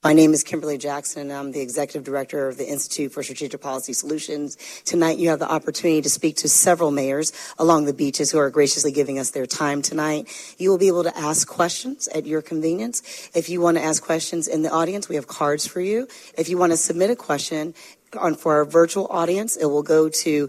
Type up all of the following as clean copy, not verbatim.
My name is Kimberly Jackson, and I'm the Executive Director of the Institute for Strategic Policy Solutions. Tonight, you have the opportunity to speak to several mayors along the beaches who are graciously giving us their time tonight. You will be able to ask questions at your convenience. If you want to ask questions in the audience, we have cards for you. If you want to submit a question for our virtual audience, it'll go to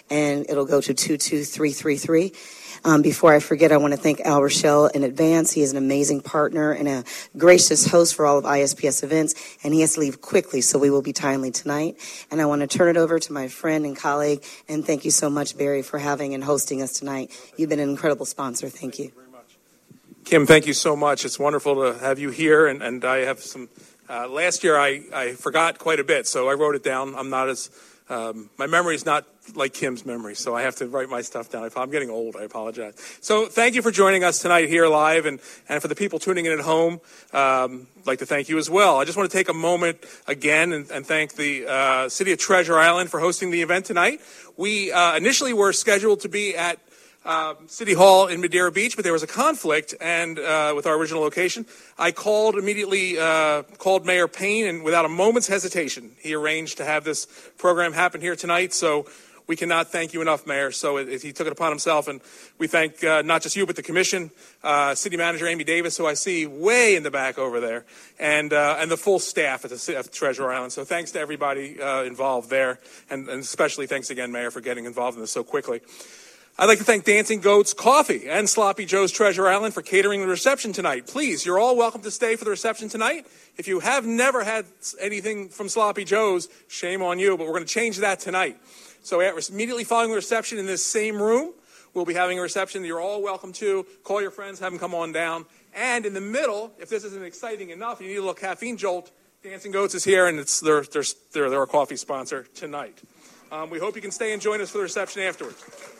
22333. Before I forget, I want to thank Al Rochelle in advance. He is an amazing partner and a gracious host for all of ISPS events, and he has to leave quickly, so we will be timely tonight. And I want to turn it over to my friend and colleague, and thank you so much, Barry, for having and hosting us tonight. You've been an incredible sponsor. Thank you. Very much. Kim, thank you so much. It's wonderful to have you here, and I have some... last year, I forgot quite a bit, so I wrote it down. I'm not as... my memory is not like Kim's memory, so I have to write my stuff down. I'm getting old. I apologize. So thank you for joining us tonight here live, and for the people tuning in at home, I'd like to thank you as well. I just want to take a moment again and thank the City of Treasure Island for hosting the event tonight. We initially were scheduled to be at City Hall in Madeira Beach, but there was a conflict and with our original location. I immediately called Mayor Payne, and without a moment's hesitation, he arranged to have this program happen here tonight. So we cannot thank you enough, Mayor. So he took it upon himself, and we thank not just you, but the Commission, City Manager Amy Davis, who I see way in the back over there, and the full staff at the Treasure Island. So thanks to everybody involved there, and especially thanks again, Mayor, for getting involved in this so quickly. I'd like to thank Dancing Goats Coffee and Sloppy Joe's Treasure Island for catering the reception tonight. Please, you're all welcome to stay for the reception tonight. If you have never had anything from Sloppy Joe's, shame on you, but we're going to change that tonight. So immediately following the reception in this same room, we'll be having a reception that you're all welcome to. Call your friends, have them come on down. And in the middle, if this isn't exciting enough, you need a little caffeine jolt, Dancing Goats is here, and they're our coffee sponsor tonight. We hope you can stay and join us for the reception afterwards.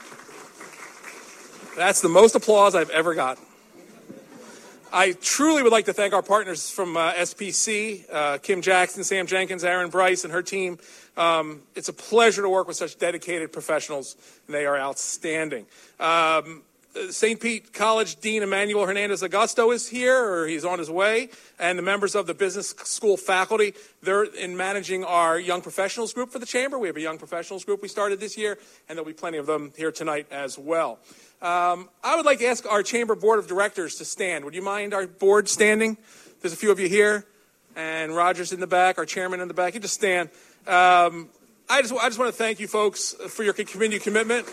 That's the most applause I've ever gotten. I truly would like to thank our partners from SPC, Kim Jackson, Sam Jenkins, Aaron Bryce, and her team. It's a pleasure to work with such dedicated professionals. They are outstanding. St. Pete College Dean Emmanuel Hernandez Augusto is here, or he's on his way, and the members of the business school faculty. They're in managing our young professionals group for the Chamber. We have a young professionals group we started this year, and there'll be plenty of them here tonight as well. I would like to ask our Chamber Board of Directors to stand. Would you mind our board standing? There's a few of you here, and Roger's in the back, our chairman in the back. You just stand. I just want to thank you folks for your continued commitment.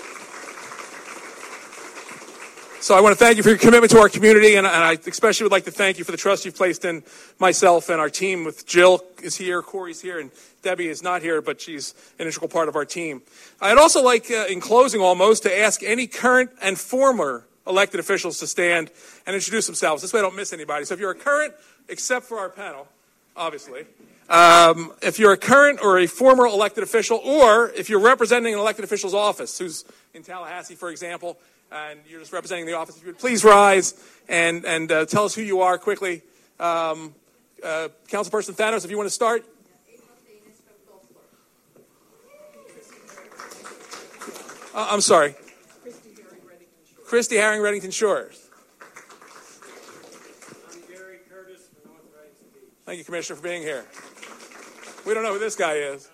So I want to thank you for your commitment to our community, and I especially would like to thank you for the trust you've placed in myself and our team. With Jill is here, Corey's here, and Debbie is not here, but she's an integral part of our team. I'd also like, in closing almost, to ask any current and former elected officials to stand and introduce themselves. This way I don't miss anybody. So if you're a current, except for our panel, obviously, if you're a current or a former elected official, or if you're representing an elected official's office, who's in Tallahassee, for example, and you're just representing the office, if you would please rise and tell us who you are quickly. Councilperson Thanos, if you want to start. I'm sorry. Christy Herring, Reddington Shores. I'm Gary Curtis from North Reddington Beach. Thank you, Commissioner, for being here. We don't know who this guy is.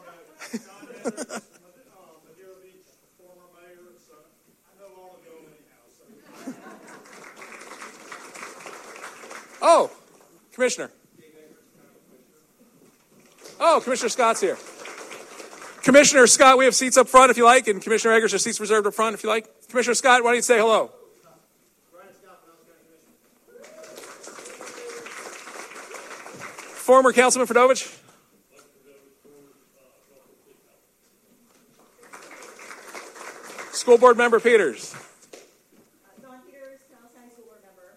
Oh, Commissioner. Oh, Commissioner Scott's here. Commissioner Scott, we have seats up front if you like, and Commissioner Eggers, there's seats reserved up front if you like. Commissioner Scott, why don't you say hello? Former Councilman Fedovich. School Board Member Peters. Don Peters, Taos County School Board Member.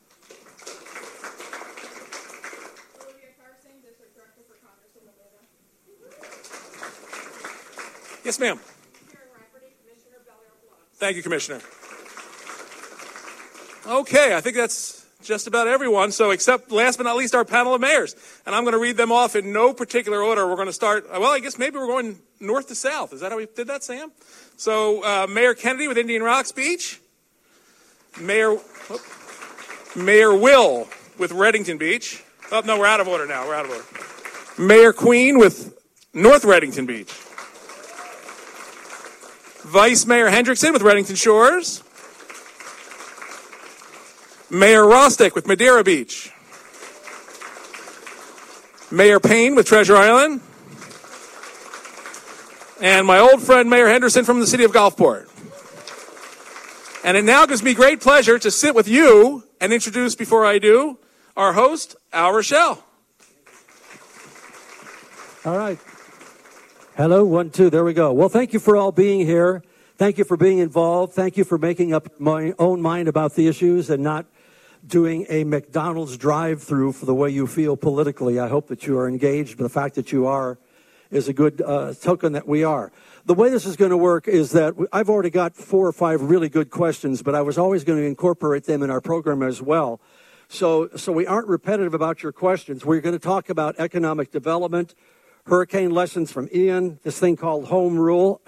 Olivia Carson, District Director for Congress of Nevada. Yes, ma'am. Karen Rafferty, Commissioner of Bel Air Bluff. Thank you, Commissioner. Okay, I think that's just about everyone. So except, last but not least, our panel of mayors. And I'm going to read them off in no particular order. We're going to start, well, I guess maybe we're going north to south. Is that how we did that, Sam? So Mayor Kennedy with Indian Rocks Beach. Mayor Will with Reddington Beach. Oh, no, we're out of order now. We're out of order. Mayor Queen with North Reddington Beach. Vice Mayor Hendrickson with Reddington Shores. Mayor Rostick with Madeira Beach. Mayor Payne with Treasure Island. And my old friend Mayor Henderson from the city of Gulfport. And it now gives me great pleasure to sit with you and introduce, before I do, our host, Al Rochelle. All right. Hello, 1, 2, there we go. Well, thank you for all being here. Thank you for being involved. Thank you for making up my own mind about the issues and not doing a McDonald's drive-through for the way you feel politically. I hope that you are engaged, but the fact that you are is a good token that we are. The way this is going to work is that I've already got 4 or 5 really good questions, but I was always going to incorporate them in our program as well. So we aren't repetitive about your questions. We're going to talk about economic development, hurricane lessons from Ian, this thing called home rule,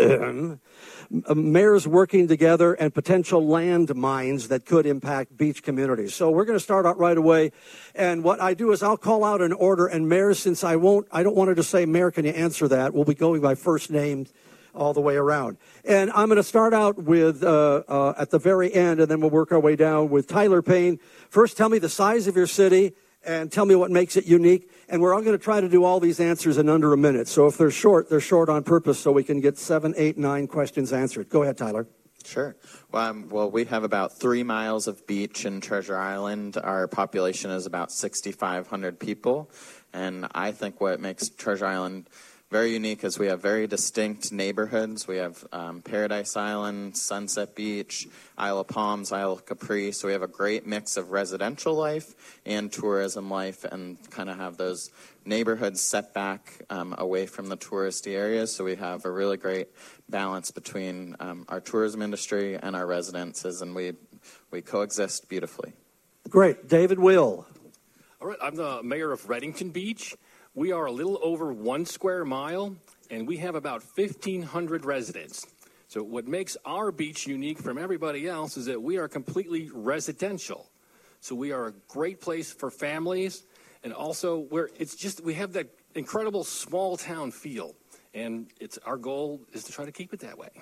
mayors working together, and potential land mines that could impact beach communities. So we're going to start out right away. And what I do is I'll call out an order, and mayors, since I don't want to just say, Mayor, can you answer that? We'll be going by first name all the way around. And I'm going to start out with, at the very end, and then we'll work our way down with Tyler Payne. First, tell me the size of your city, and tell me what makes it unique. And we're all going to try to do all these answers in under a minute. So if they're short on purpose so we can get 7, 8, 9 questions answered. Go ahead, Tyler. Sure. Well, we have about 3 miles of beach in Treasure Island. Our population is about 6,500 people. And I think what makes Treasure Island very unique is we have very distinct neighborhoods. We have Paradise Island, Sunset Beach, Isle of Palms, Isle of Capri. So we have a great mix of residential life and tourism life, and kind of have those neighborhoods set back away from the touristy areas. So we have a really great balance between our tourism industry and our residences, and we coexist beautifully. Great. David Will. All right, I'm the mayor of Reddington Beach. We are a little over 1 square mile, and we have about 1,500 residents. So what makes our beach unique from everybody else is that we are completely residential. So we are a great place for families, and also we have that incredible small town feel, and our goal is to try to keep it that way.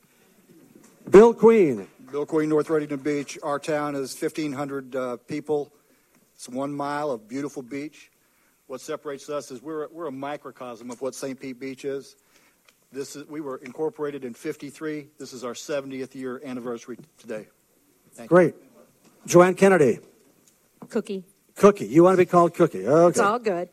Bill Queen. Bill Queen, North Reddington Beach. Our town is 1,500 people. It's 1 mile of beautiful beach. What separates us is we're a microcosm of what St. Pete Beach is. We were incorporated in '53. This is our 70th year anniversary today. Thank you. Great. Joanne Kennedy. Cookie. Cookie. You want to be called Cookie. Okay. It's all good.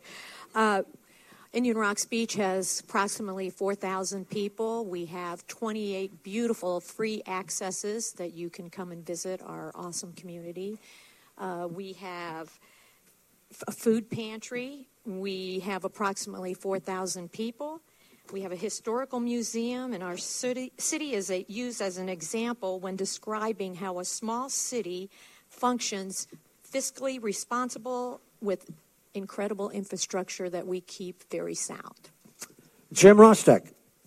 Indian Rocks Beach has approximately 4,000 people. We have 28 beautiful free accesses that you can come and visit our awesome community. We have a food pantry. We have approximately 4,000 people. We have a historical museum, and our city is used as an example when describing how a small city functions fiscally responsible with incredible infrastructure that we keep very sound. Jim Rostick.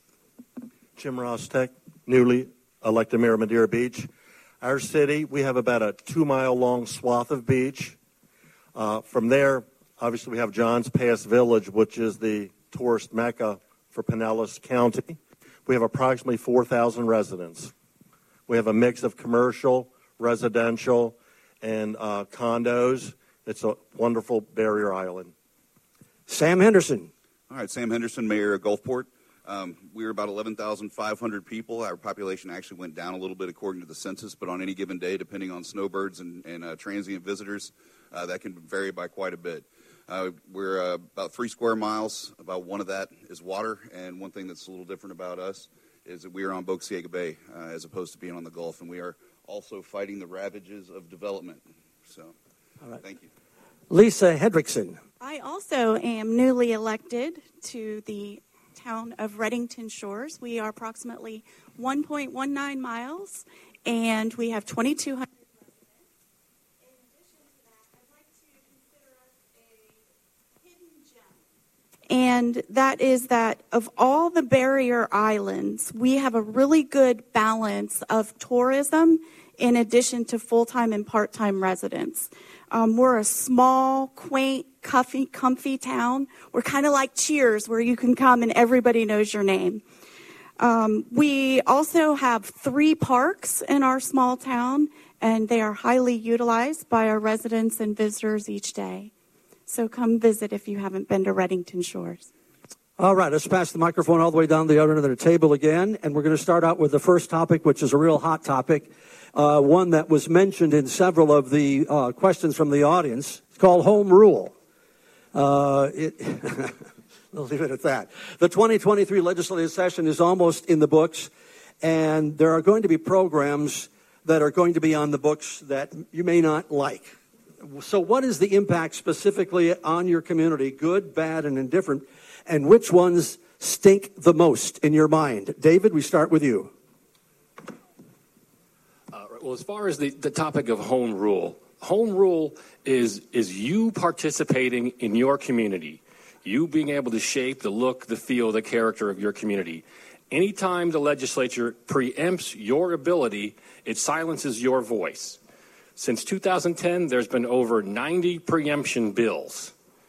Jim Rostick, newly elected mayor of Madeira Beach. Our city, we have about a 2-mile-long swath of beach. From there, obviously, we have Johns Pass Village, which is the tourist mecca for Pinellas County. We have approximately 4,000 residents. We have a mix of commercial, residential, and condos. It's a wonderful barrier island. Sam Henderson. All right, Sam Henderson, mayor of Gulfport. We were about 11,500 people. Our population actually went down a little bit according to the census, but on any given day, depending on snowbirds and transient visitors, that can vary by quite a bit. We're about 3 square miles. About 1 of that is water, and one thing that's a little different about us is that we are on Bocaciega Bay as opposed to being on the Gulf, and we are also fighting the ravages of development. So, all right. Thank you. Lisa Hendrickson. I also am newly elected to the town of Reddington Shores. We are approximately 1.19 miles, and we have 2,200 residents. In addition to that, I'd like to consider us a hidden gem. And that is that of all the barrier islands, we have a really good balance of tourism in addition to full-time and part-time residents. We're a small, quaint, comfy town. We're kind of like Cheers, where you can come and everybody knows your name. We also have 3 parks in our small town, and they are highly utilized by our residents and visitors each day. So come visit if you haven't been to Redington Shores. All right, let's pass the microphone all the way down the other end of the table again, and we're going to start out with the first topic, which is a real hot topic, one that was mentioned in several of the questions from the audience. It's called home rule. We'll leave it at that. The 2023 legislative session is almost in the books, and there are going to be programs that are going to be on the books that you may not like. So what is the impact specifically on your community, good, bad, and indifferent, and which ones stink the most in your mind? David, we start with you. Well, as far as the topic of home rule is you participating in your community, you being able to shape the look, the feel, the character of your community. Anytime the legislature preempts your ability, it silences your voice. Since 2010, there's been over 90 preemption bills.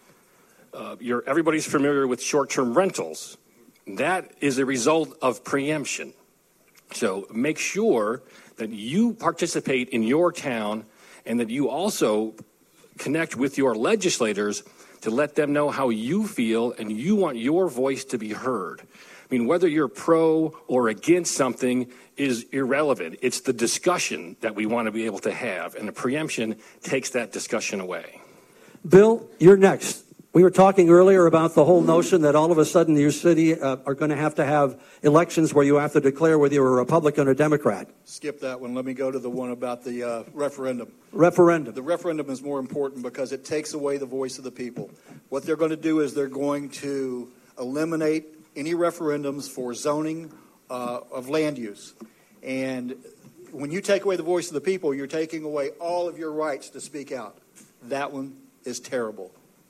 Everybody's familiar with short-term rentals. That is a result of preemption. So make sure that you participate in your town and that you also connect with your legislators to let them know how you feel and you want your voice to be heard. I mean, whether you're pro or against something is irrelevant. It's the discussion that we want to be able to have, and the preemption takes that discussion away. Bill, you're next. We were talking earlier about the whole notion that all of a sudden your city are going to have elections where you have to declare whether you're a Republican or Democrat. Skip that one. Let me go to the one about the referendum. Referendum. The referendum is more important because it takes away the voice of the people. What they're going to do is they're going to eliminate any referendums for zoning of land use. And when you take away the voice of the people, you're taking away all of your rights to speak out. That one is terrible.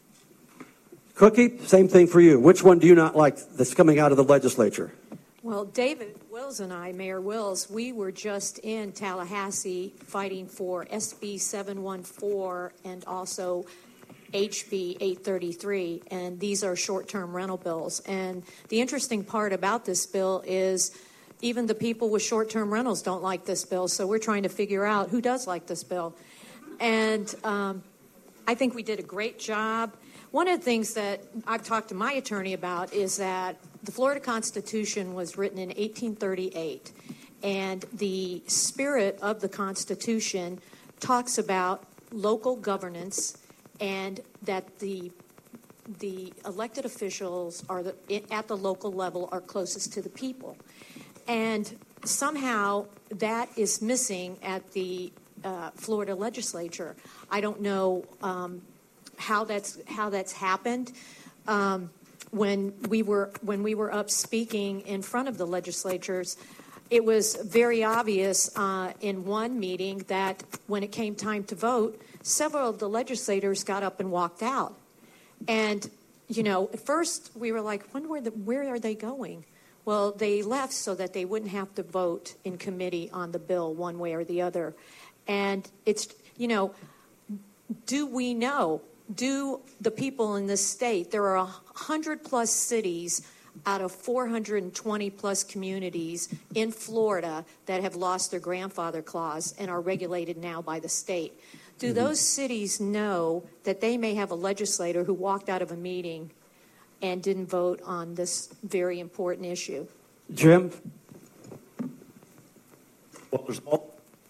Cookie, same thing for you. Which one do you not like that's coming out of the legislature? Well, David Wills and I, Mayor Wills, we were just in Tallahassee fighting for SB 714 and also HB 833, and these are short-term rental bills. And the interesting part about this bill is even the people with short-term rentals don't like this bill, so we're trying to figure out who does like this bill. And I think we did a great job. One of the things that I've talked to my attorney about is that the Florida Constitution was written in 1838, and the spirit of the Constitution talks about local governance and that the elected officials at the local level are closest to the people. And somehow that is missing at the Florida legislature. I don't know how that's happened. When we were up speaking in front of the legislatures, it was very obvious in one meeting that when it came time to vote, several of the legislators got up and walked out. And at first we were like, where are they going? Well, they left so that they wouldn't have to vote in committee on the bill one way or the other. And it's, do we know? Do the people in this state, there are 100+ cities out of 420+ communities in Florida that have lost their grandfather clause and are regulated now by the state. Do those cities know that they may have a legislator who walked out of a meeting and didn't vote on this very important issue? Jim? Well, there's multiple.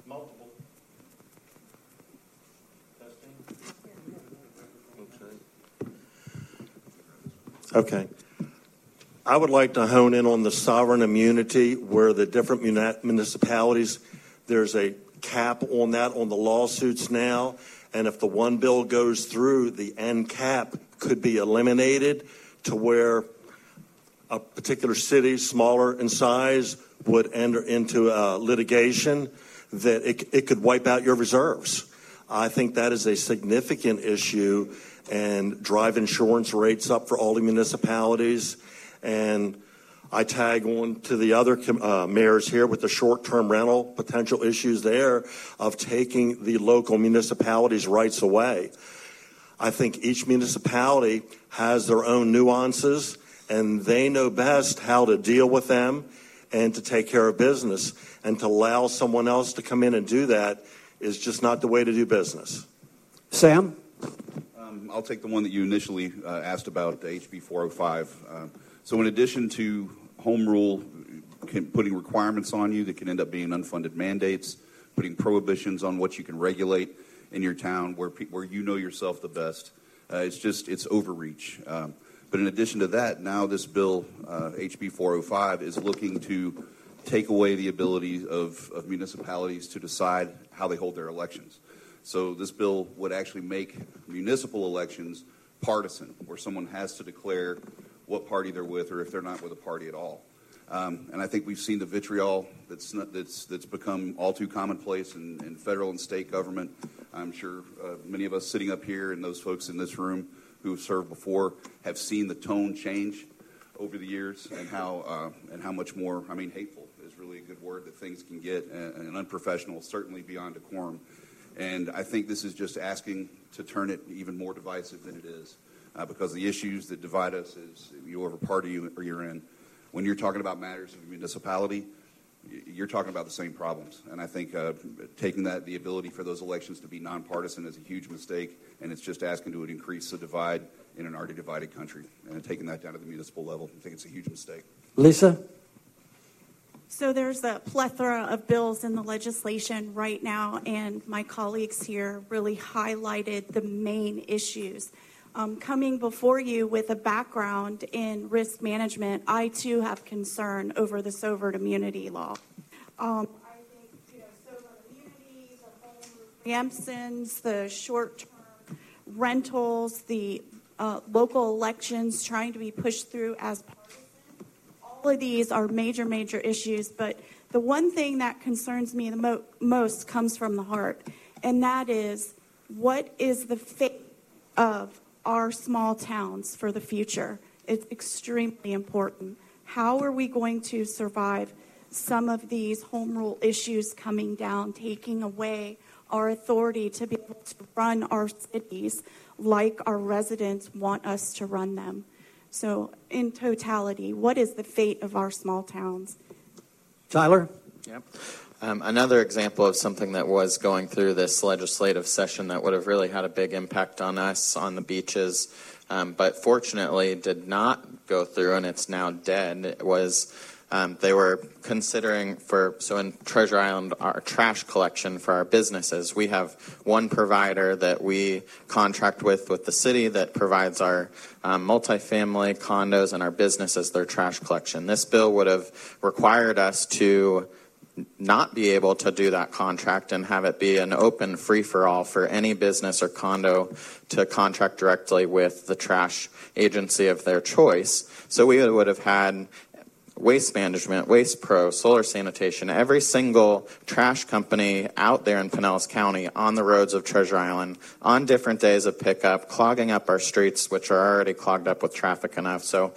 Okay. I would like to hone in on the sovereign immunity where the different municipalities, there's a cap on that on the lawsuits now. And if the one bill goes through, the end cap could be eliminated to where a particular city, smaller in size, would enter into litigation that it could wipe out your reserves. I think that is a significant issue and drive insurance rates up for all the municipalities. And I tag on to the other mayors here with the short-term rental potential issues there of taking the local municipalities' rights away. I think each municipality has their own nuances, and they know best how to deal with them and to take care of business. And to allow someone else to come in and do that is just not the way to do business. Sam? I'll take the one that you initially asked about, HB 405. So in addition to home rule putting requirements on you that can end up being unfunded mandates, putting prohibitions on what you can regulate in your town where you know yourself the best, it's overreach. But in addition to that, now this bill, HB 405, is looking to take away the ability of municipalities to decide how they hold their elections. So this bill would actually make municipal elections partisan, where someone has to declare what party they're with or if they're not with a party at all. And I think we've seen the vitriol that's become all too commonplace in federal and state government. I'm sure many of us sitting up here and those folks in this room who have served before have seen the tone change over the years and how much more, hateful is really a good word that things can get, and unprofessional, certainly beyond decorum. And I think this is just asking to turn it even more divisive than it is, because the issues that divide us is whatever party you're in. When you're talking about matters of a municipality, you're talking about the same problems. And I think taking the ability for those elections to be nonpartisan is a huge mistake, and it's just asking to increase the divide in an already divided country. And taking that down to the municipal level, I think it's a huge mistake. Lisa? So there's a plethora of bills in the legislation right now, and my colleagues here really highlighted the main issues. Coming before you with a background in risk management, I too have concern over the Sovert immunity law. I think Sovert immunities, the home preemptions, the short-term rentals, the local elections trying to be pushed through as partisan. All of these are major, major issues, but the one thing that concerns me the most comes from the heart, and that is, what is the fate of our small towns for the future? It's extremely important. How are we going to survive some of these home rule issues coming down, taking away our authority to be able to run our cities like our residents want us to run them? So in totality, what is the fate of our small towns? Tyler? Yep. Another example of something that was going through this legislative session that would have really had a big impact on us on the beaches, but fortunately did not go through, and it's now dead, was they were considering so in Treasure Island, our trash collection for our businesses. We have one provider that we contract with the city that provides our multifamily condos and our businesses their trash collection. This bill would have required us to not be able to do that contract and have it be an open free-for-all for any business or condo to contract directly with the trash agency of their choice. So we would have had Waste Management, Waste Pro, Solar Sanitation, every single trash company out there in Pinellas County on the roads of Treasure Island on different days of pickup, clogging up our streets, which are already clogged up with traffic enough. So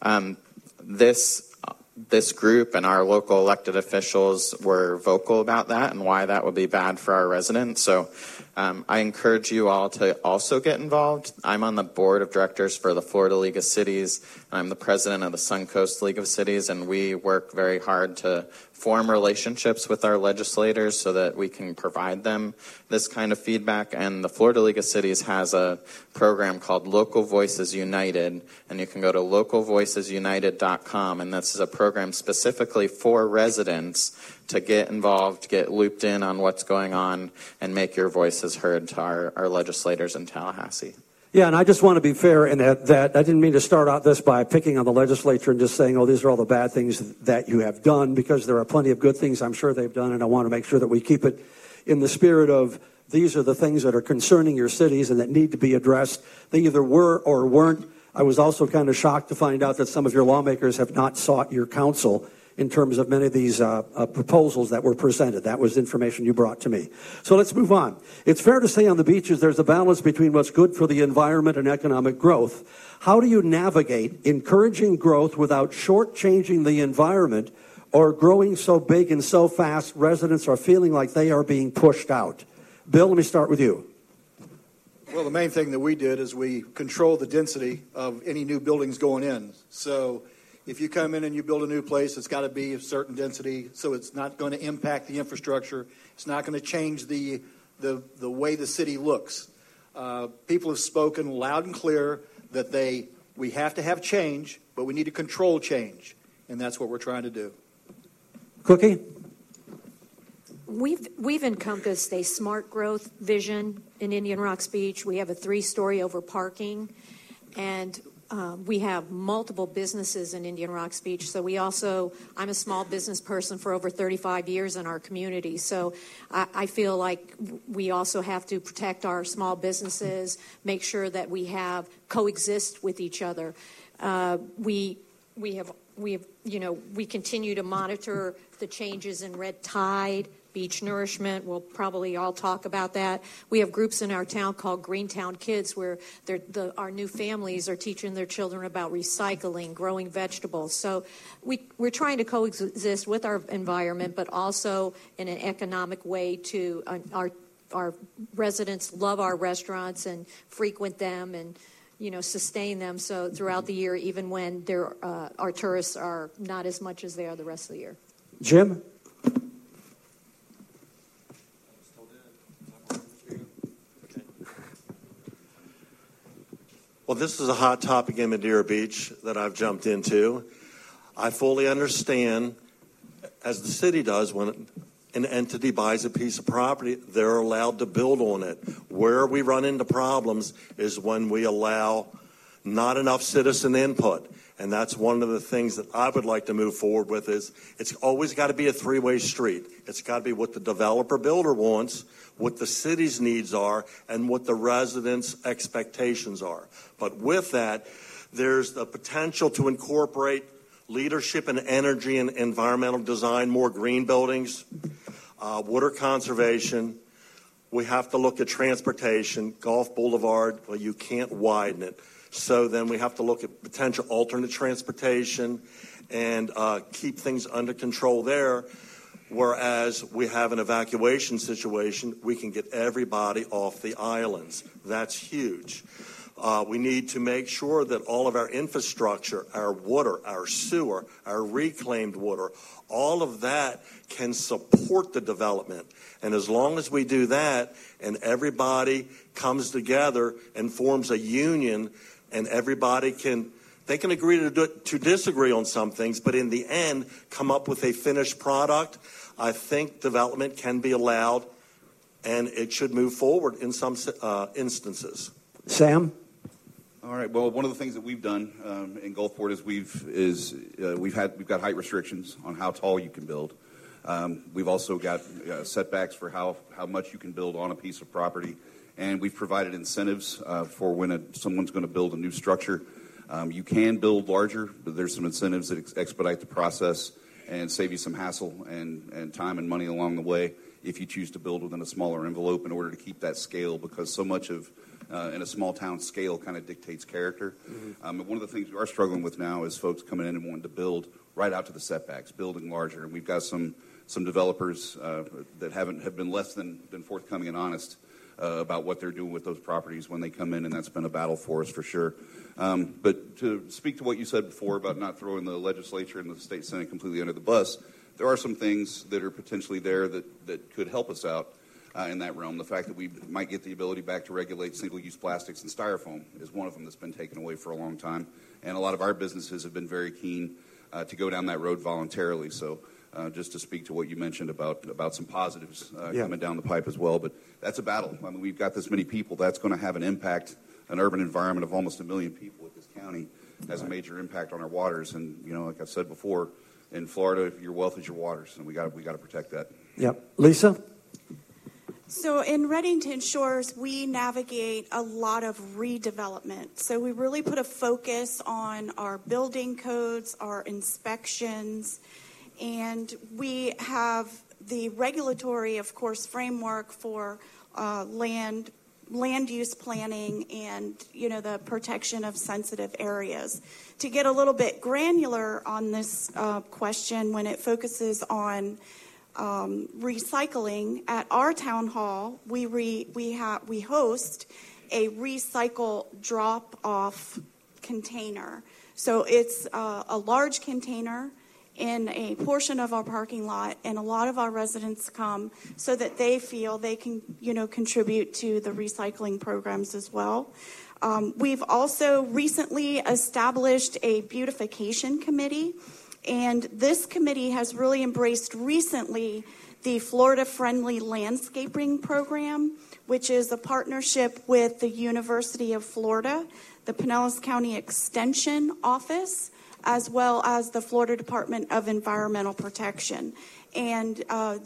this group and our local elected officials were vocal about that and why that would be bad for our residents. So I encourage you all to also get involved. I'm on the board of directors for the Florida League of Cities. I'm the president of the Suncoast League of Cities, and we work very hard to form relationships with our legislators so that we can provide them this kind of feedback. And the Florida League of Cities has a program called Local Voices United, and you can go to localvoicesunited.com, and this is a program specifically for residents to get involved, get looped in on what's going on, and make your voices heard to our legislators in Tallahassee. Yeah, and I just want to be fair in that I didn't mean to start out this by picking on the legislature and just saying, oh, these are all the bad things that you have done, because there are plenty of good things I'm sure they've done, and I want to make sure that we keep it in the spirit of these are the things that are concerning your cities and that need to be addressed. They either were or weren't. I was also kind of shocked to find out that some of your lawmakers have not sought your counsel in terms of many of these proposals that were presented. That was information you brought to me. So let's move on. It's fair to say on the beaches there's a balance between what's good for the environment and economic growth. How do you navigate encouraging growth without shortchanging the environment or growing so big and so fast residents are feeling like they are being pushed out? Bill, let me start with you. Well, the main thing that we did is we control the density of any new buildings going in. So if you come in and you build a new place, it's got to be a certain density, so it's not going to impact the infrastructure. It's not going to change the way the city looks. People have spoken loud and clear that we have to have change, but we need to control change, and that's what we're trying to do. Cookie? We've encompassed a smart growth vision in Indian Rocks Beach. We have a 3-story over parking, and we have multiple businesses in Indian Rocks Beach. So I'm a small business person for over 35 years in our community. So I feel like we also have to protect our small businesses, make sure that we have coexist with each other. We continue to monitor the changes in red tide, beach nourishment. We'll probably all talk about that. We have groups in our town called Greentown Kids where our new families are teaching their children about recycling, growing vegetables. So we're trying to coexist with our environment, but also in an economic way to our residents love our restaurants and frequent them and sustain them. So throughout the year, even when our tourists are not as much as they are the rest of the year. Jim? Well, this is a hot topic in Madeira Beach that I've jumped into. I fully understand, as the city does, when an entity buys a piece of property, they're allowed to build on it. Where we run into problems is when we allow not enough citizen input. And that's one of the things that I would like to move forward with is it's always got to be a 3-way street. It's got to be what the developer builder wants, what the city's needs are, and what the residents' expectations are. But with that, there's the potential to incorporate leadership in energy and environmental design, more green buildings, water conservation. We have to look at transportation. Gulf Boulevard, well, you can't widen it. So then we have to look at potential alternate transportation and keep things under control there. Whereas we have an evacuation situation, we can get everybody off the islands. That's huge. We need to make sure that all of our infrastructure, our water, our sewer, our reclaimed water, all of that can support the development. And as long as we do that and everybody comes together and forms a union and everybody can agree to disagree on some things, but in the end come up with a finished product, I think development can be allowed and it should move forward in some instances. Sam? All right. Well, one of the things that we've done in Gulfport is we've got height restrictions on how tall you can build. We've also got setbacks for how much you can build on a piece of property, and we've provided incentives for when someone's going to build a new structure. You can build larger, but there's some incentives that expedite the process and save you some hassle and time and money along the way if you choose to build within a smaller envelope in order to keep that scale, because so much of in a small town, scale kind of dictates character. Mm-hmm. One of the things we are struggling with now is folks coming in and wanting to build right out to the setbacks, building larger. And we've got some developers that have been less than forthcoming and honest about what they're doing with those properties when they come in, and that's been a battle for us for sure. But to speak to what you said before about not throwing the legislature and the state senate completely under the bus, there are some things that are potentially there that could help us out in that realm. The fact that we might get the ability back to regulate single-use plastics and styrofoam is one of them that's been taken away for a long time. And a lot of our businesses have been very keen to go down that road voluntarily. So just to speak to what you mentioned about some positives coming down the pipe as well. But that's a battle. I mean, we've got this many people. That's going to have an impact. An urban environment of almost 1 million people at this county has a major impact on our waters. And, like I said before, in Florida, your wealth is your waters, and we got to protect that. Yep. Lisa? So in Redington Shores, we navigate a lot of redevelopment. So we really put a focus on our building codes, our inspections, And we have the regulatory, of course, framework for land use planning and, the protection of sensitive areas. To get a little bit granular on this question, when it focuses on recycling, at our town hall, we host a recycle drop-off container. So it's a large container in a portion of our parking lot, and a lot of our residents come so that they feel they can, contribute to the recycling programs as well. We've also recently established a beautification committee, and this committee has really embraced recently the Florida Friendly Landscaping Program, which is a partnership with the University of Florida, the Pinellas County Extension Office, as well as the Florida Department of Environmental Protection. And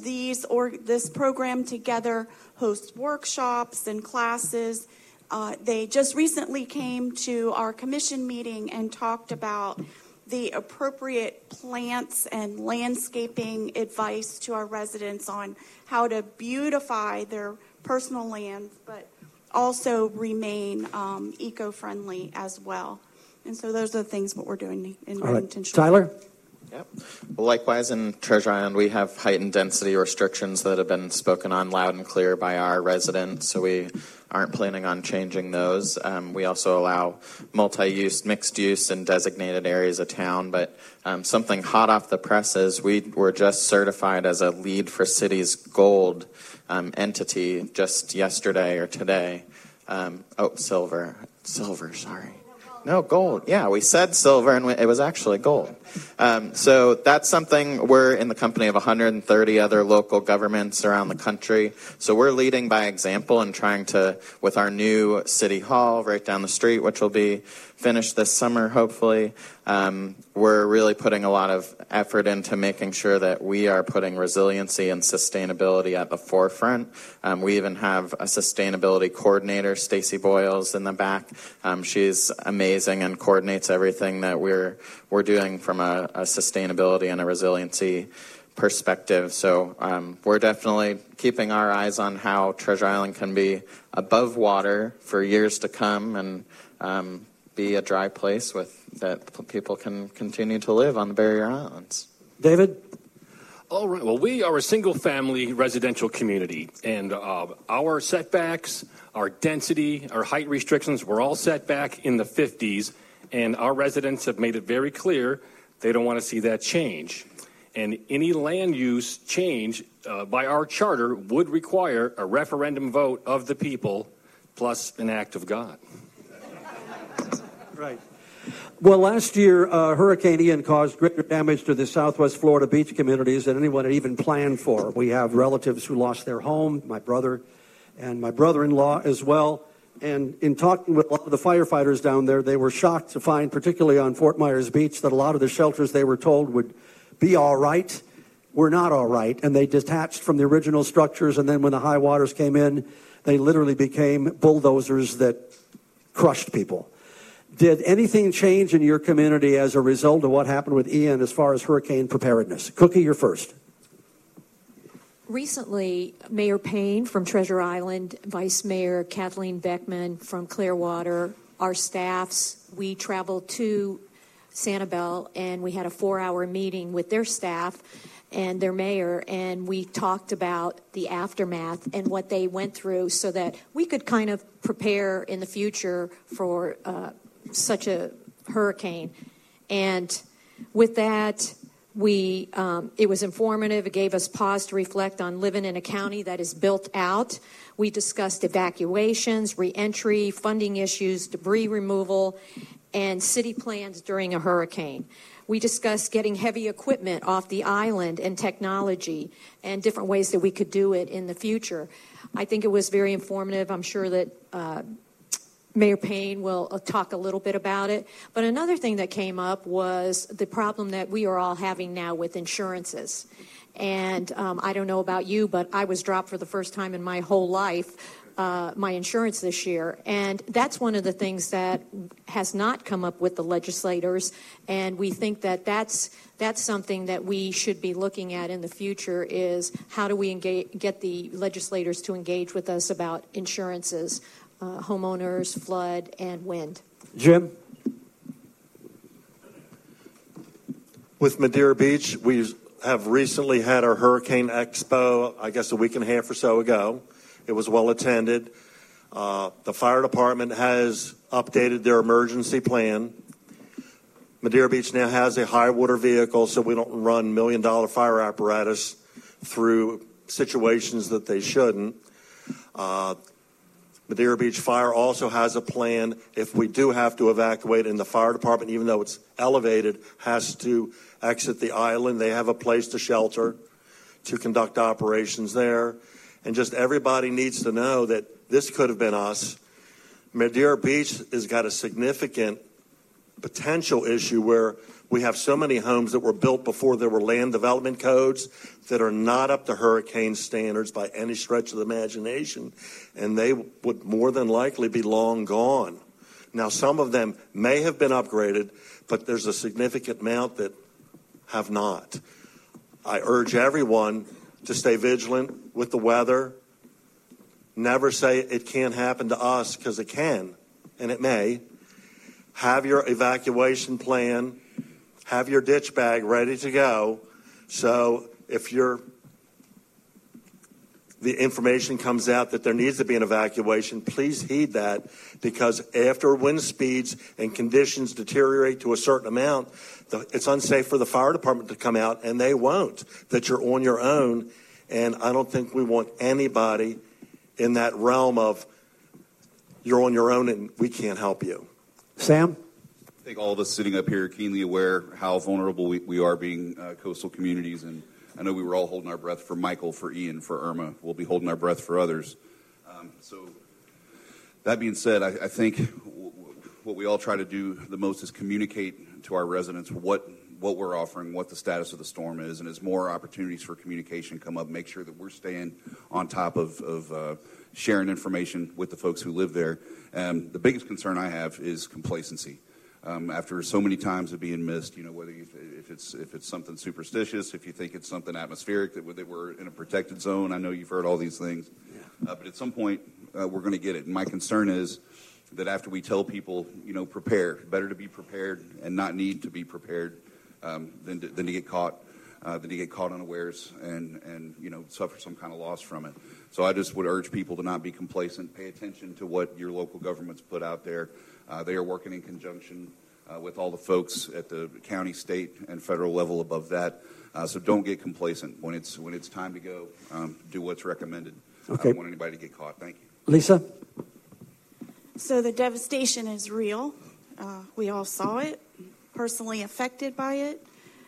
this program together hosts workshops and classes. They just recently came to our commission meeting and talked about the appropriate plants and landscaping advice to our residents on how to beautify their personal lands, but also remain eco-friendly as well. And so those are the things what we're doing in Reddington Shores. Tyler? Yep. Well, likewise, in Treasure Island, we have heightened density restrictions that have been spoken on loud and clear by our residents, so we aren't planning on changing those. We also allow multi-use, mixed-use in designated areas of town, but something hot off the press is we were just certified as a Lead for Cities Gold entity just yesterday or today. Silver, sorry. No, gold. Yeah, we said silver, and it was actually gold. So that's something. We're in the company of 130 other local governments around the country. So we're leading by example and trying to, with our new city hall right down the street, which will be finished this summer, hopefully, we're really putting a lot of effort into making sure that we are putting resiliency and sustainability at the forefront. We even have a sustainability coordinator, Stacy Boyles, in the back. She's amazing and coordinates everything that we're doing from a sustainability and a resiliency perspective. So we're definitely keeping our eyes on how Treasure Island can be above water for years to come and be a dry place that people can continue to live on the barrier islands. David? All right. Well, we are a single-family residential community, and our setbacks, our density, our height restrictions were all set back in the 50s, and our residents have made it very clear they don't want to see that change. And any land use change by our charter would require a referendum vote of the people plus an act of God. Right. Well, last year, Hurricane Ian caused greater damage to the Southwest Florida beach communities than anyone had even planned for. We have relatives who lost their home, my brother and my brother-in-law as well. And in talking with a lot of the firefighters down there, they were shocked to find, particularly on Fort Myers Beach, that a lot of the shelters they were told would be all right were not all right. And they detached from the original structures, and then when the high waters came in, they literally became bulldozers that crushed people. Did anything change in your community as a result of what happened with Ian as far as hurricane preparedness? Cookie, you're first. Recently, Mayor Payne from Treasure Island, Vice Mayor Kathleen Beckman from Clearwater, our staffs, we traveled to Sanibel and we had a 4-hour meeting with their staff and their mayor, and we talked about the aftermath and what they went through so that we could kind of prepare in the future for such a hurricane. And with that, it was informative. It gave us pause to reflect on living in a county that is built out. We discussed evacuations, reentry, funding issues, debris removal, and city plans during a hurricane. We discussed getting heavy equipment off the island and technology and different ways that we could do it in the future. I think it was very informative. I'm sure that Mayor Payne will talk a little bit about it. But another thing that came up was the problem that we are all having now with insurances. And I don't know about you, but I was dropped for the first time in my whole life my insurance this year. And that's one of the things that has not come up with the legislators. And we think that that's something that we should be looking at in the future, is how do we get the legislators to engage with us about insurances, homeowners, flood, and wind. Jim? With Madeira Beach, we have recently had our Hurricane Expo, I guess a week and a half or so ago. It was well attended. The fire department has updated their emergency plan. Madeira Beach now has a high water vehicle, so we don't run $1 million fire apparatus through situations that they shouldn't. Madeira Beach Fire also has a plan if we do have to evacuate, and the fire department, even though it's elevated, has to exit the island. They have a place to shelter, to conduct operations there. And just everybody needs to know that this could have been us. Madeira Beach has got a significant potential issue where we have so many homes that were built before there were land development codes that are not up to hurricane standards by any stretch of the imagination, and they would more than likely be long gone. Now, some of them may have been upgraded, but there's a significant amount that have not. I urge everyone to stay vigilant with the weather. Never say it can't happen to us, because it can, and it may. Have your evacuation plan. Have your ditch bag ready to go. So if the information comes out that there needs to be an evacuation, please heed that, because after wind speeds and conditions deteriorate to a certain amount, it's unsafe for the fire department to come out, and they won't, that you're on your own. And I don't think we want anybody in that realm of you're on your own and we can't help you. Sam? I think all of us sitting up here are keenly aware how vulnerable we are being coastal communities. And I know we were all holding our breath for Michael, for Ian, for Irma. We'll be holding our breath for others. So that being said, I think what we all try to do the most is communicate to our residents what we're offering, what the status of the storm is, and as more opportunities for communication come up, make sure that we're staying on top of sharing information with the folks who live there. The biggest concern I have is complacency. After so many times of being missed, whether if it's something superstitious, if you think it's something atmospheric, that we're in a protected zone. I know you've heard all these things, but at some point we're going to get it. And my concern is that after we tell people, prepare, better to be prepared and not need to be prepared than to get caught unawares and suffer some kind of loss from it. So I just would urge people to not be complacent. Pay attention to what your local governments put out there. They are working in conjunction with all the folks at the county, state, and federal level above that. So don't get complacent. When it's time to go, do what's recommended. Okay. I don't want anybody to get caught. Thank you. Lisa? So the devastation is real. We all saw it, personally affected by it.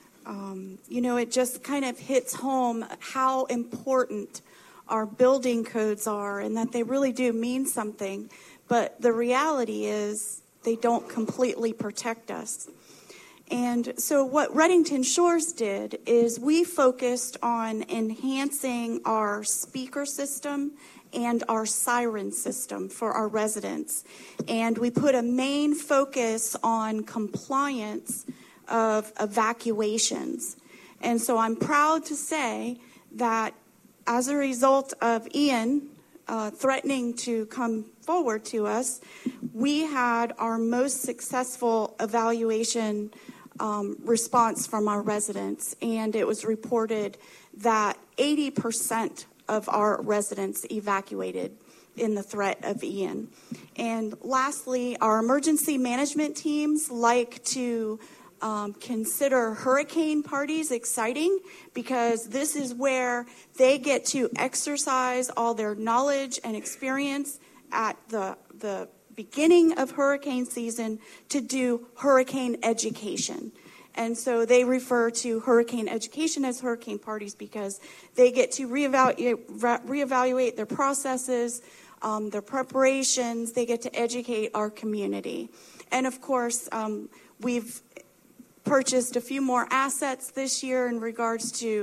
It just kind of hits home how important our building codes are and that they really do mean something. But the reality is they don't completely protect us. And so what Redington Shores did is we focused on enhancing our speaker system and our siren system for our residents. And we put a main focus on compliance of evacuations. And so I'm proud to say that as a result of Ian threatening to come forward to us, we had our most successful evaluation response from our residents. And it was reported that 80% of our residents evacuated in the threat of Ian. And lastly, our emergency management teams like to consider hurricane parties exciting because this is where they get to exercise all their knowledge and experience at the beginning of hurricane season to do hurricane education. And so they refer to hurricane education as hurricane parties because they get to reevaluate their processes, their preparations. They get to educate our community. And of course, we've purchased a few more assets this year in regards to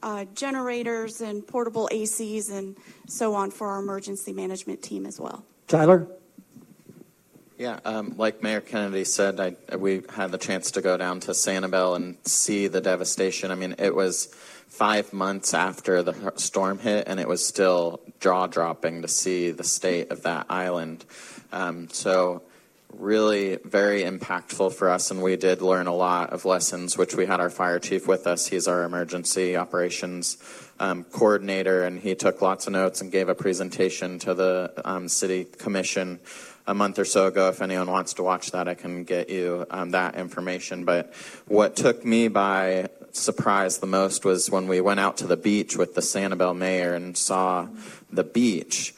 generators and portable ACs and so on for our emergency management team as well. Tyler? Yeah, like Mayor Kennedy said, we had the chance to go down to Sanibel and see the devastation. I mean, it was 5 months after the storm hit, and it was still jaw-dropping to see the state of that island. So really very impactful for us, and we did learn a lot of lessons, which we had our fire chief with us. He's our emergency operations coordinator, and he took lots of notes and gave a presentation to the city commission a month or so ago. If anyone wants to watch that, I can get you that information. But what took me by surprise the most was when we went out to the beach with the Sanibel mayor and saw the beach.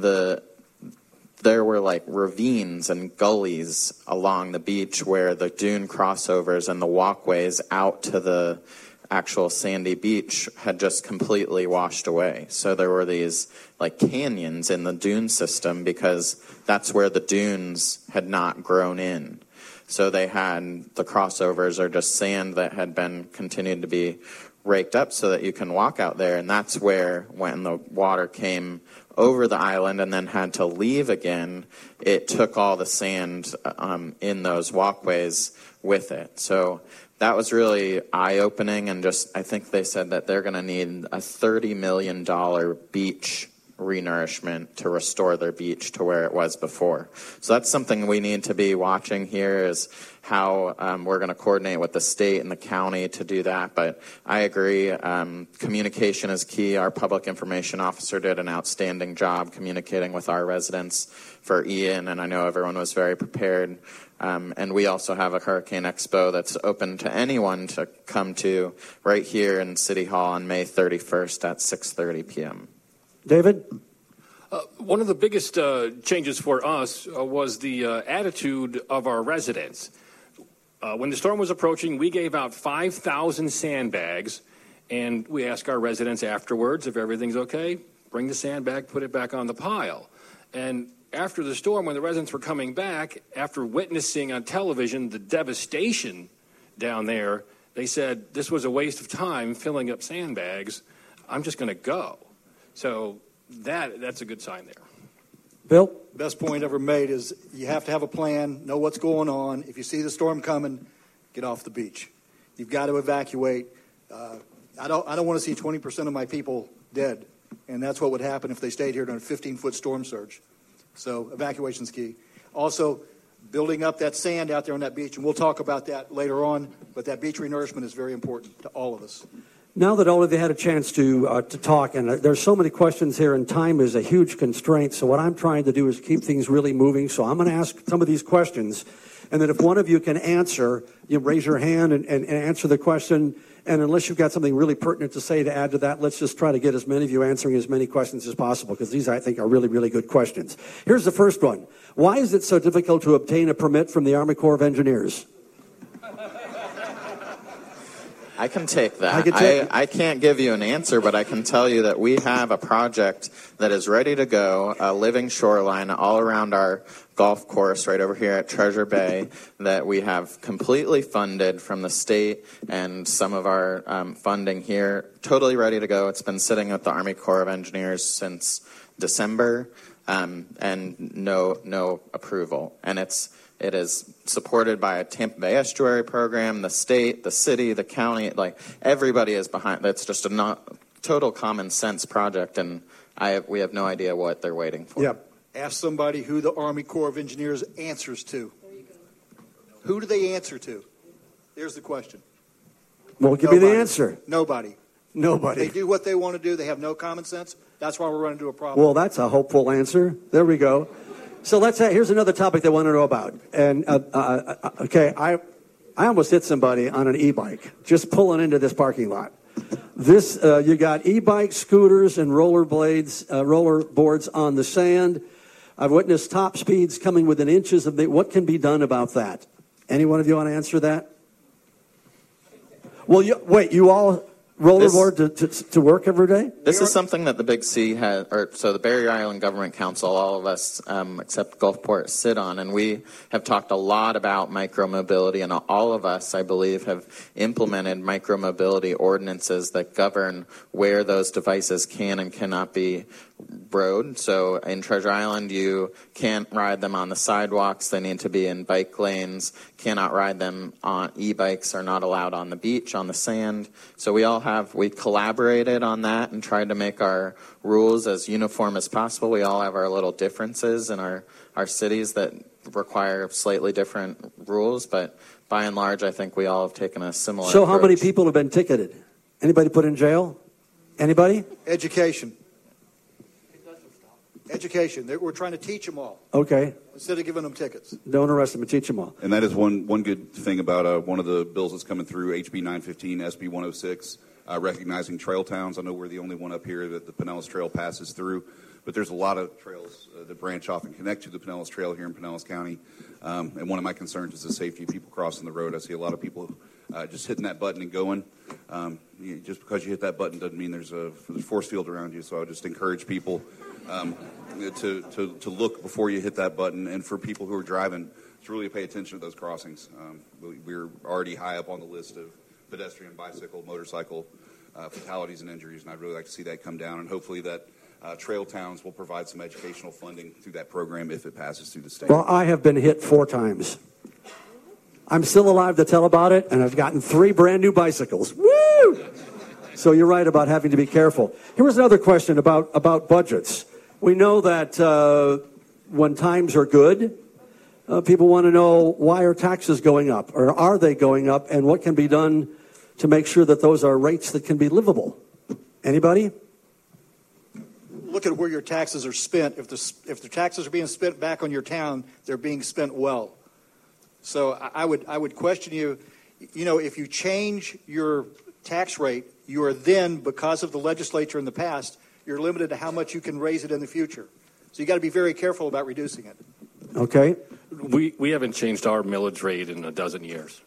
There were like ravines and gullies along the beach where the dune crossovers and the walkways out to the actual sandy beach had just completely washed away. So there were these like canyons in the dune system because that's where the dunes had not grown in. So they had the crossovers are just sand that had been continued to be raked up so that you can walk out there. And that's where when the water came over the island and then had to leave again, it took all the sand in those walkways with it. So that was really eye-opening, and just I think they said that they're going to need a $30 million beach renourishment to restore their beach to where it was before. So that's something we need to be watching here, is how we're going to coordinate with the state and the county to do that. But I agree, communication is key. Our public information officer did an outstanding job communicating with our residents for Ian, and I know everyone was very prepared. And we also have a Hurricane Expo that's open to anyone to come to right here in City Hall on May 31st at 6:30 p.m. David? One of the biggest changes for us was the attitude of our residents. When the storm was approaching, we gave out 5,000 sandbags, and we asked our residents afterwards if everything's okay, bring the sandbag, put it back on the pile. And after the storm, when the residents were coming back, after witnessing on television the devastation down there, they said, this was a waste of time filling up sandbags. I'm just going to go. So that's a good sign there. Bill? Best point ever made is you have to have a plan, know what's going on. If you see the storm coming, get off the beach. You've got to evacuate. I don't want to see 20% of my people dead, and that's what would happen if they stayed here during a 15-foot storm surge. So evacuation's key. Also, building up that sand out there on that beach, and we'll talk about that later on, but that beach renourishment is very important to all of us. Now that all of you had a chance to talk, and there's so many questions here, and time is a huge constraint, so what I'm trying to do is keep things really moving. So I'm going to ask some of these questions, and then if one of you can answer, you raise your hand and answer the question. And unless you've got something really pertinent to say to add to that, let's just try to get as many of you answering as many questions as possible, because these, I think, are really, really good questions. Here's the first one. Why is it so difficult to obtain a permit from the Army Corps of Engineers? I can take that. I can't give you an answer, but I can tell you that we have a project that is ready to go, a living shoreline all around our golf course right over here at Treasure Bay that we have completely funded from the state and some of our funding here, totally ready to go. It's been sitting at the Army Corps of Engineers since December, and no approval. And it is supported by a Tampa Bay Estuary program, the state, the city, the county, like everybody is behind. That's just a total common sense project, and we have no idea what they're waiting for. Yep. Ask somebody who the Army Corps of Engineers answers to. Who do they answer to? There's the question. Well, give me the answer. Nobody. They do what they want to do. They have no common sense. That's why we're running into a problem. Well, that's a hopeful answer. There we go. So here's another topic they want to know about. And, okay, I almost hit somebody on an e-bike just pulling into this parking lot. You got e-bikes, scooters, and rollerboards on the sand. I've witnessed top speeds coming within inches of what can be done about that? Any one of you want to answer that? Well, you all, rollerboard to work every day? This is something that the Big C has, so the Barrier Island Government Council, all of us except Gulfport sit on, and we have talked a lot about micromobility, and all of us, I believe, have implemented micromobility ordinances that govern where those devices can and cannot be rode. So in Treasure Island, you can't ride them on the sidewalks. They need to be in bike lanes. Cannot ride them on e-bikes, are not allowed on the beach, on the sand. So we collaborated on that and tried to make our rules as uniform as possible. We all have our little differences in our cities that require slightly different rules, but by and large, I think we all have taken a similar So approach. how many people have been ticketed? Anybody put in jail? Anybody? Education. Education. We're trying to teach them all Okay. instead of giving them tickets. Don't arrest them and teach them all. And that is one good thing about one of the bills that's coming through, HB 915, SB 106, recognizing trail towns. I know we're the only one up here that the Pinellas Trail passes through, but there's a lot of trails that branch off and connect to the Pinellas Trail here in Pinellas County. And one of my concerns is the safety of people crossing the road. I see a lot of people just hitting that button and going. Just because you hit that button doesn't mean there's a force field around you. So I just encourage people to look before you hit that button, and for people who are driving, to really pay attention to those crossings. We're already high up on the list of pedestrian, bicycle, motorcycle fatalities and injuries, and I'd really like to see that come down, and hopefully that trail towns will provide some educational funding through that program if it passes through the state. Well, I have been hit 4 times. I'm still alive to tell about it, and I've gotten 3 brand new bicycles. Woo! So you're right about having to be careful. Here was another question about budgets. We know that when times are good, people want to know, why are taxes going up, or are they going up, and what can be done to make sure that those are rates that can be livable? Anybody? Look at where your taxes are spent. If the taxes are being spent back on your town, they're being spent well. So I would question you. If you change your tax rate, you are then, because of the legislature in the past, you're limited to how much you can raise it in the future. So you got to be very careful about reducing it. Okay. We haven't changed our millage rate in a dozen years.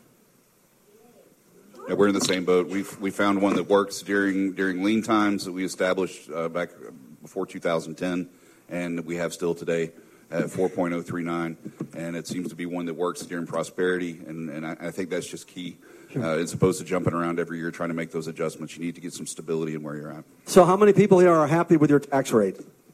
Yeah, we're in the same boat. We found one that works during lean times that we established back before 2010, and we have still today at 4.039, and it seems to be one that works during prosperity, and I think that's just key. As opposed to jumping around every year trying to make those adjustments, you need to get some stability in where you're at. So how many people here are happy with your tax rate?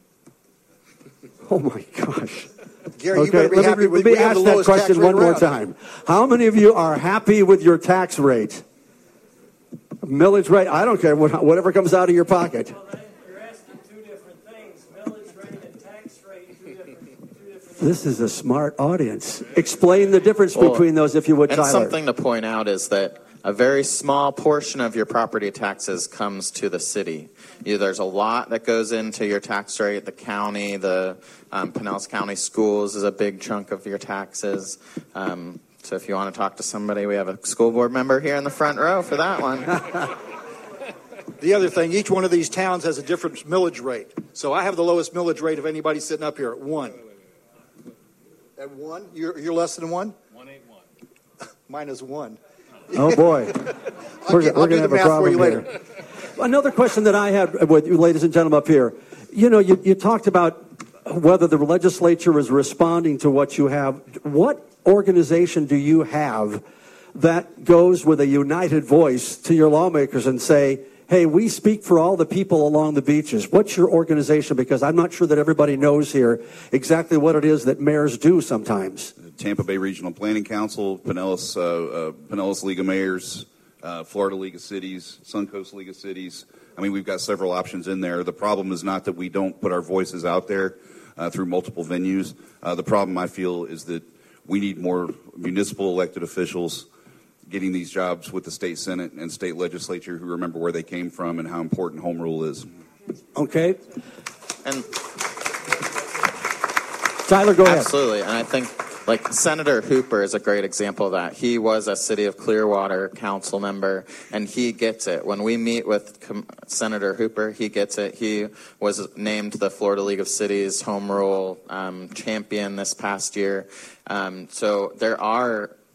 Oh, my gosh. Gary, you better be happy with. Let me ask that question one more time. How many of you are happy with your tax rate? Millage rate, I don't care, whatever comes out of your pocket. Well, you're asking 2 different things. Millage rate and tax rate, 2 different things. This is a smart audience. Explain the difference between those, if you would, and Tyler. Something to point out is that a very small portion of your property taxes comes to the city. There's a lot that goes into your tax rate. The county, the Pinellas County Schools is a big chunk of your taxes. So if you want to talk to somebody, we have a school board member here in the front row for that one. The other thing, each one of these towns has a different millage rate. So I have the lowest millage rate of anybody sitting up here at 1. At 1? You're less than 1? 181. Mine is 1. Oh, boy. We're going to have a problem later. Another question that I had with you, ladies and gentlemen, up here. You talked about whether the legislature is responding to what you have. What organization do you have that goes with a united voice to your lawmakers and say, hey, we speak for all the people along the beaches? What's your organization? Because I'm not sure that everybody knows here exactly what it is that mayors do sometimes. Tampa Bay Regional Planning Council, Pinellas League of Mayors, Florida League of Cities, Suncoast League of Cities. I mean, we've got several options in there. The problem is not that we don't put our voices out there through multiple venues. The problem, I feel, is that we need more municipal elected officials getting these jobs with the state Senate and state legislature who remember where they came from and how important home rule is. Okay. And Tyler, go ahead. Absolutely. And I think, Senator Hooper is a great example of that. He was a City of Clearwater council member, and he gets it. When we meet with Senator Hooper, he gets it. He was named the Florida League of Cities home rule champion this past year. So there are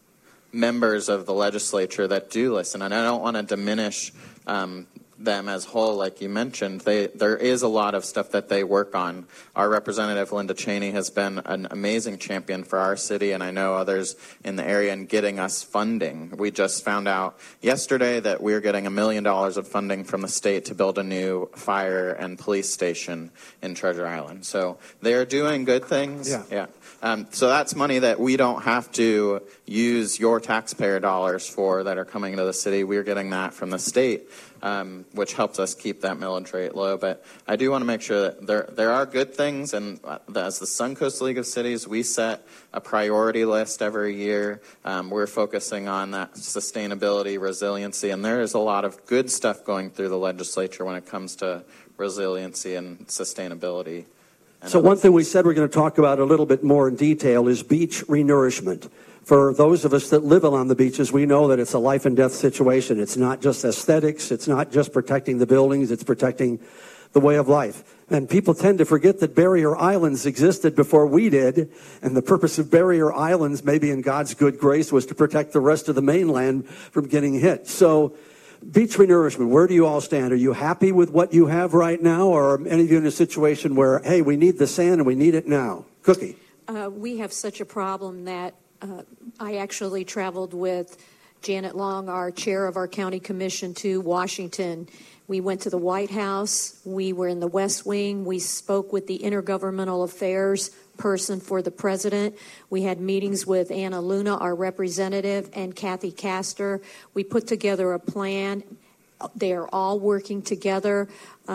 members of the legislature that do listen, and I don't want to diminish them as whole, like you mentioned. There is a lot of stuff that they work on. Our representative, Linda Cheney, has been an amazing champion for our city, and I know others in the area, in getting us funding. We just found out yesterday that we're getting $1 million of funding from the state to build a new fire and police station in Treasure Island. So they're doing good things. Yeah. So that's money that we don't have to use your taxpayer dollars for that are coming to the city. We're getting that from the state, which helps us keep that millage rate low. But I do want to make sure that there are good things, and as the Suncoast League of Cities, we set a priority list every year. We're focusing on that sustainability, resiliency, and there is a lot of good stuff going through the legislature when it comes to resiliency and sustainability. So one thing we said we're going to talk about a little bit more in detail is beach renourishment. For those of us that live along the beaches, we know that it's a life and death situation. It's not just aesthetics. It's not just protecting the buildings. It's protecting the way of life. And people tend to forget that barrier islands existed before we did. And the purpose of barrier islands, maybe in God's good grace, was to protect the rest of the mainland from getting hit. So beach renourishment, where do you all stand? Are you happy with what you have right now? Or are any of you in a situation where, hey, we need the sand and we need it now? Cookie. We have such a problem that I actually traveled with Janet Long, our chair of our county commission, to Washington. We went to the White House. We were in the West Wing. We spoke with the intergovernmental affairs person for the president. We had meetings with Anna Luna, our representative, and Kathy Castor. We put together a plan. They are all working together.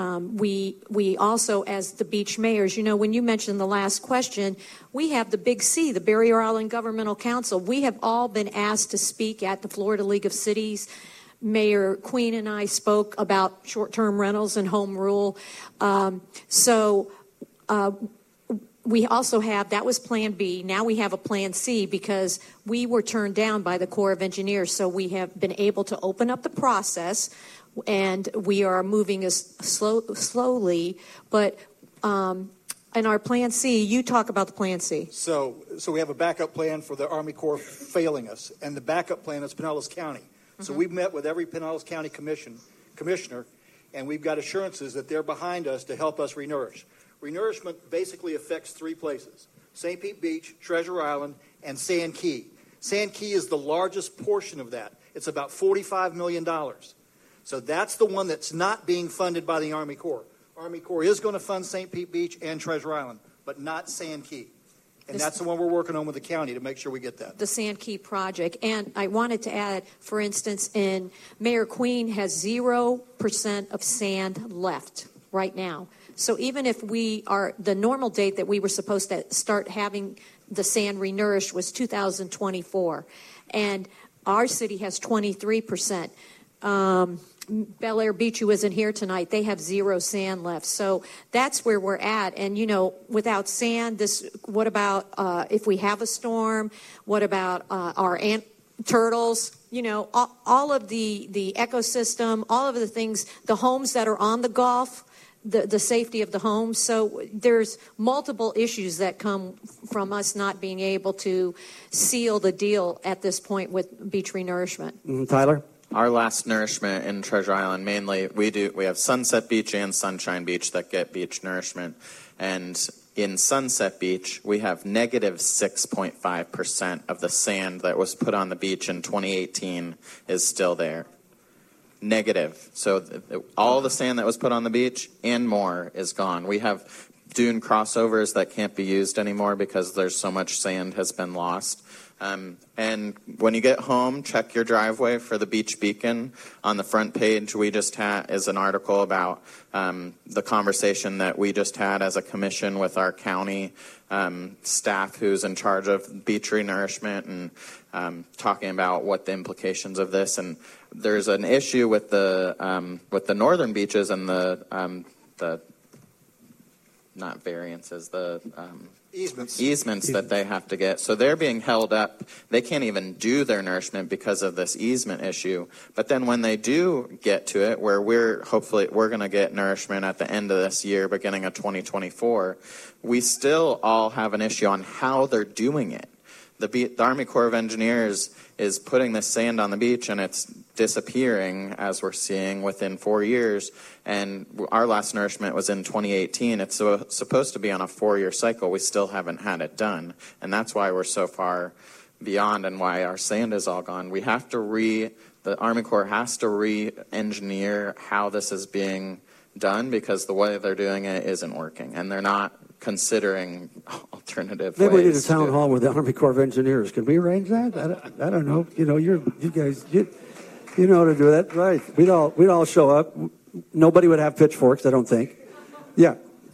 We also, as the beach mayors, when you mentioned the last question, we have the Big C, the Barrier Island Governmental Council. We have all been asked to speak at the Florida League of Cities. Mayor Queen and I spoke about short-term rentals and home rule. We also have, that was Plan B. Now we have a Plan C because we were turned down by the Corps of Engineers. So we have been able to open up the process, and we are moving as slowly. But in our Plan C, you talk about the Plan C. So we have a backup plan for the Army Corps failing us, and the backup plan is Pinellas County. So we've met with every Pinellas County commissioner, and we've got assurances that they're behind us to help us renourish. Renourishment basically affects three places: St. Pete Beach, Treasure Island, and Sand Key. Sand Key is the largest portion of that. It's about $45 million. So that's the one that's not being funded by the Army Corps. Army Corps is going to fund St. Pete Beach and Treasure Island, but not Sand Key. And that's the one we're working on with the county to make sure we get that. The Sand Key project. And I wanted to add, for instance, Mayor Queen has 0% of sand left right now. So even if the normal date that we were supposed to start having the sand renourished was 2024. And our city has 23%. Bel Air Beach, who isn't here tonight, they have 0 sand left. So that's where we're at. And, without sand, what about if we have a storm? What about our turtles? All of the ecosystem, all of the things, the homes that are on the Gulf, the safety of the homes. So there's multiple issues that come from us not being able to seal the deal at this point with beach renourishment. Tyler? Our last nourishment in Treasure Island, mainly, we have Sunset Beach and Sunshine Beach that get beach nourishment. And in Sunset Beach, we have negative 6.5% of the sand that was put on the beach in 2018 is still there. Negative. So all the sand that was put on the beach and more is gone. We have dune crossovers that can't be used anymore because there's so much sand has been lost. And when you get home, check your driveway for the Beach Beacon. On the front page, we just had is an article about the conversation that we just had as a commission with our county staff who's in charge of beach renourishment and talking about what the implications of this. And there's an issue with the northern beaches and the not variances, the easements that they have to get. So they're being held up. They can't even do their nourishment because of this easement issue. But then when they do get to it, where we're going to get nourishment at the end of this year, beginning of 2024, we still all have an issue on how they're doing it. the Army Corps of Engineers is putting this sand on the beach, and it's disappearing, as we're seeing, within 4 years. And our last nourishment was in 2018. It's supposed to be on a 4-year cycle. We still haven't had it done, and that's why we're so far beyond and why our sand is all gone. We have to the Army Corps has to re-engineer how this is being done, because the way they're doing it isn't working, and they're not considering alternative Maybe ways. we need a town hall with the Army Corps of Engineers. Can we arrange that? I don't know. You know, you guys, you know how to do that, right? We'd all show up. Nobody would have pitchforks, I don't think. Yeah.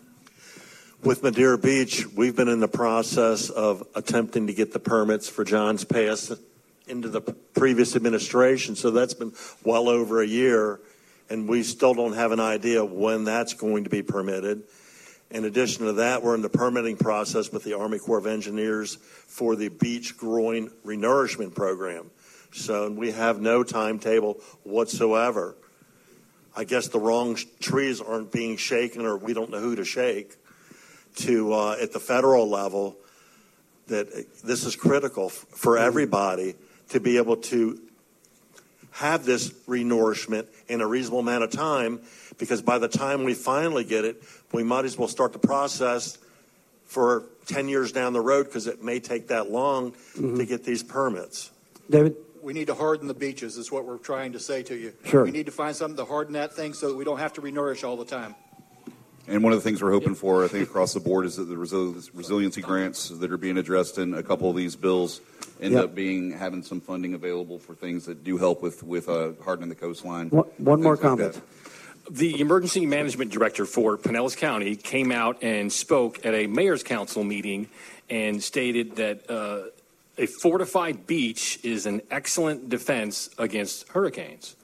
With Madeira Beach, we've been in the process of attempting to get the permits for Johns Pass into the previous administration, so that's been well over a year, and we still don't have an idea when that's going to be permitted. In addition to that, we're in the permitting process with the Army Corps of Engineers for the beach groin renourishment program. So we have no timetable whatsoever. I guess the wrong trees aren't being shaken, or we don't know who to shake, to at the federal level, that this is critical for everybody to be able to have this renourishment in a reasonable amount of time, because by the time we finally get it, we might as well start the process for 10 years down the road, because it may take that long to get these permits. David? We need to harden the beaches, is what we're trying to say to you. Sure. We need to find something to harden that thing so that we don't have to renourish all the time. And one of the things we're hoping for, I think, across the board is that the resiliency grants that are being addressed in a couple of these bills end up having some funding available for things that do help with hardening the coastline. One more comment. The emergency management director for Pinellas County came out and spoke at a mayor's council meeting and stated that a fortified beach is an excellent defense against hurricanes.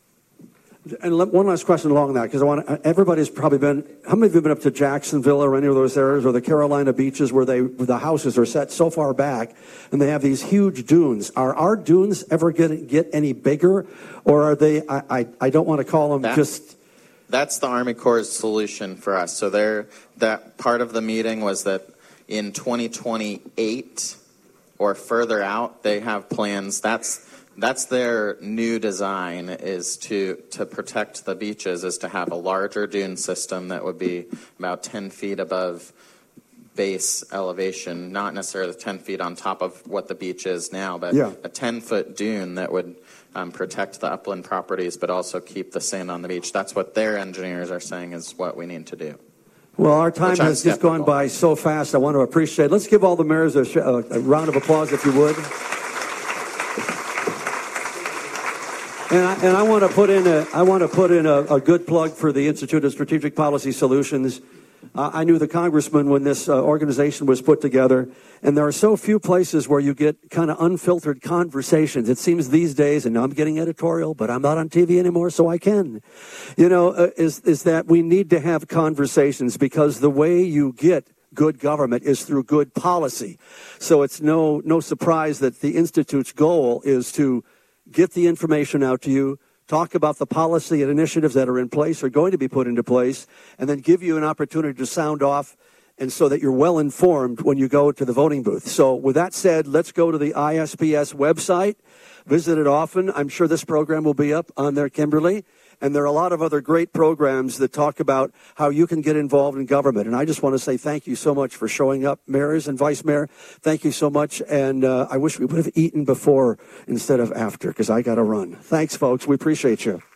And one last question along that, because everybody's probably been, how many of you have been up to Jacksonville or any of those areas, or the Carolina beaches where the houses are set so far back and they have these huge dunes? Are our dunes ever going to get any bigger, or are they, I don't want to call them That's the Army Corps' solution for us. So that part of the meeting was that in 2028 or further out, they have plans. That's their new design, is to protect the beaches, is to have a larger dune system that would be about 10 feet above base elevation, not necessarily 10 feet on top of what the beach is now, but a 10-foot dune that would protect the upland properties, but also keep the sand on the beach. That's what their engineers are saying is what we need to do. Well, our time has just gone by so fast. I want to appreciate. Let's give all the mayors a round of applause, if you would. And I want to put in a good plug for the Institute of Strategic Policy Solutions. I knew the congressman when this organization was put together, and there are so few places where you get kind of unfiltered conversations. It seems these days, and I'm getting editorial, but I'm not on TV anymore, so I can. Is that we need to have conversations, because the way you get good government is through good policy. So it's no surprise that the Institute's goal is to get the information out to you, talk about the policy and initiatives that are in place or going to be put into place, and then give you an opportunity to sound off, and so that you're well informed when you go to the voting booth. So with that said, let's go to the ISPS website, visit it often. I'm sure this program will be up on there, Kimberly. And there are a lot of other great programs that talk about how you can get involved in government. And I just want to say thank you so much for showing up, mayors and vice mayor. Thank you so much. And I wish we would have eaten before instead of after, because I got to run. Thanks, folks. We appreciate you.